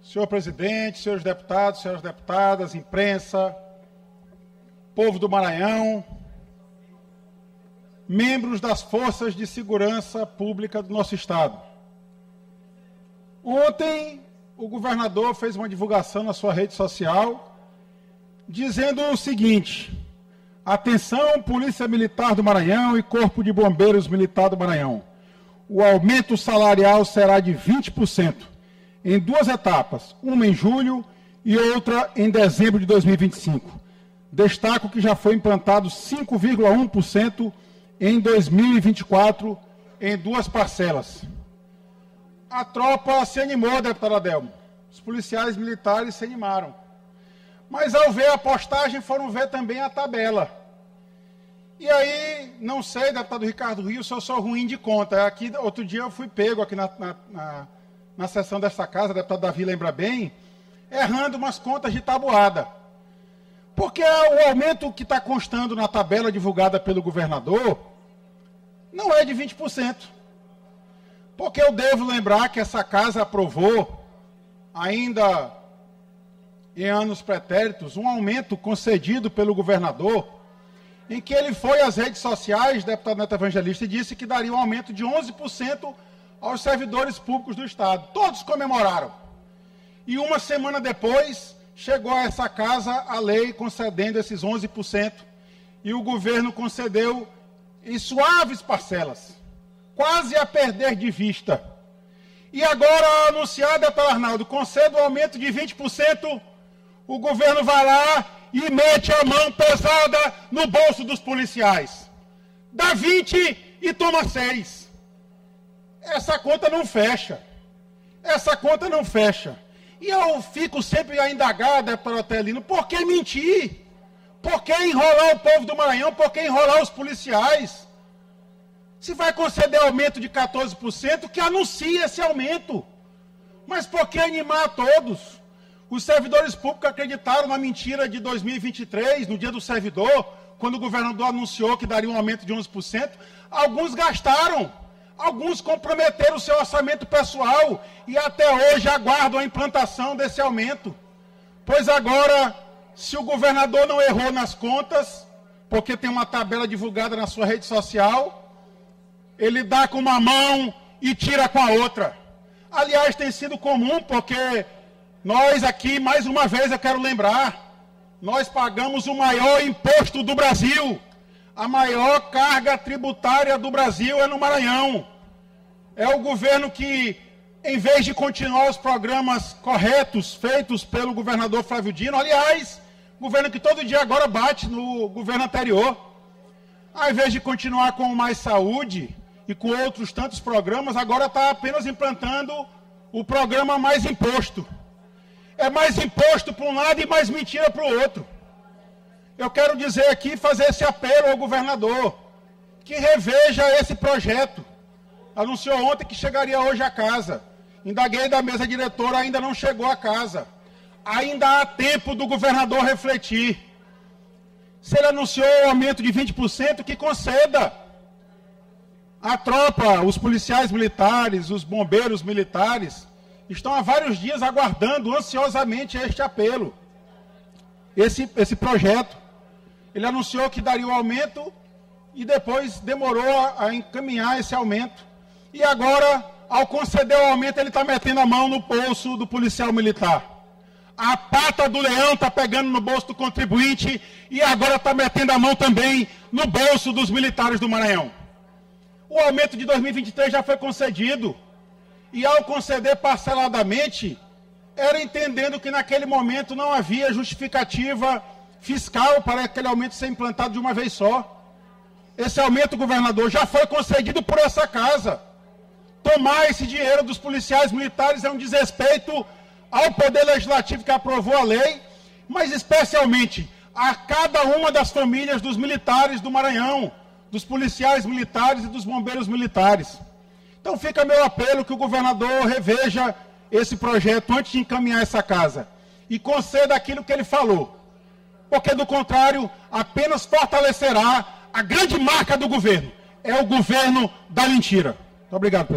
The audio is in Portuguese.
Senhor presidente, senhores deputados, senhoras deputadas, imprensa, povo do Maranhão, membros das forças de segurança pública do nosso estado. Ontem, o governador fez uma divulgação na sua rede social, dizendo o seguinte: atenção, Polícia Militar do Maranhão e Corpo de Bombeiros Militar do Maranhão. O aumento salarial será de 20%, em duas etapas, uma em julho e outra em dezembro de 2025. Destaco que já foi implantado 5,1% em 2024, em duas parcelas. A tropa se animou, deputado Adelmo. Os policiais militares se animaram. Mas, ao ver a postagem, foram ver também a tabela. E aí, não sei, deputado Ricardo Rio, se eu sou ruim de conta. Aqui, outro dia eu fui pego aqui na sessão desta casa, o deputado Davi lembra bem, errando umas contas de tabuada. Porque o aumento que está constando na tabela divulgada pelo governador não é de 20%. Porque eu devo lembrar que essa casa aprovou, ainda em anos pretéritos, um aumento concedido pelo governador, em que ele foi às redes sociais, deputado Neto Evangelista, e disse que daria um aumento de 11% aos servidores públicos do Estado. Todos comemoraram. E uma semana depois, chegou a essa casa a lei concedendo esses 11%, e o governo concedeu em suaves parcelas, quase a perder de vista. E agora, anunciado, deputado Arnaldo, concede um aumento de 20%, o governo vai lá e mete a mão pesada no bolso dos policiais. Dá 20 e toma 6. Essa conta não fecha. Essa conta não fecha. E eu fico sempre a indagar, deputado Otelino, por que mentir? Por que enrolar o povo do Maranhão? Por que enrolar os policiais? Se vai conceder aumento de 14%, que anuncie esse aumento. Mas por que animar a todos? Os servidores públicos acreditaram na mentira de 2023, no dia do servidor, quando o governador anunciou que daria um aumento de 11%. Alguns gastaram, alguns comprometeram o seu orçamento pessoal e até hoje aguardam a implantação desse aumento. Pois agora, se o governador não errou nas contas, porque tem uma tabela divulgada na sua rede social, ele dá com uma mão e tira com a outra. Aliás, tem sido comum, porque nós aqui, mais uma vez eu quero lembrar, nós pagamos o maior imposto do Brasil. A maior carga tributária do Brasil é no Maranhão. É o governo que, em vez de continuar os programas corretos feitos pelo governador Flávio Dino, aliás, governo que todo dia agora bate no governo anterior, ao invés de continuar com o Mais Saúde e com outros tantos programas, agora está apenas implantando o programa Mais Imposto. É mais imposto para um lado e mais mentira para o outro. Eu quero dizer aqui, fazer esse apelo ao governador, que reveja esse projeto. Anunciou ontem que chegaria hoje à casa. Indaguei da mesa diretora, ainda não chegou à casa. Ainda há tempo do governador refletir. Se ele anunciou o aumento de 20%, que conceda. A tropa, os policiais militares, os bombeiros militares, estão há vários dias aguardando ansiosamente este apelo, esse projeto. Ele anunciou que daria o aumento e depois demorou a encaminhar esse aumento. E agora, ao conceder o aumento, ele está metendo a mão no bolso do policial militar. A pata do leão está pegando no bolso do contribuinte e agora está metendo a mão também no bolso dos militares do Maranhão. O aumento de 2023 já foi concedido. E ao conceder parceladamente, era entendendo que naquele momento não havia justificativa fiscal para aquele aumento ser implantado de uma vez só. Esse aumento, governador, já foi concedido por essa casa. Tomar esse dinheiro dos policiais militares é um desrespeito ao Poder Legislativo que aprovou a lei, mas especialmente a cada uma das famílias dos militares do Maranhão, dos policiais militares e dos bombeiros militares. Então fica meu apelo que o governador reveja esse projeto antes de encaminhar essa casa e conceda aquilo que ele falou, porque do contrário apenas fortalecerá a grande marca do governo, é o governo da mentira. Muito obrigado, presidente.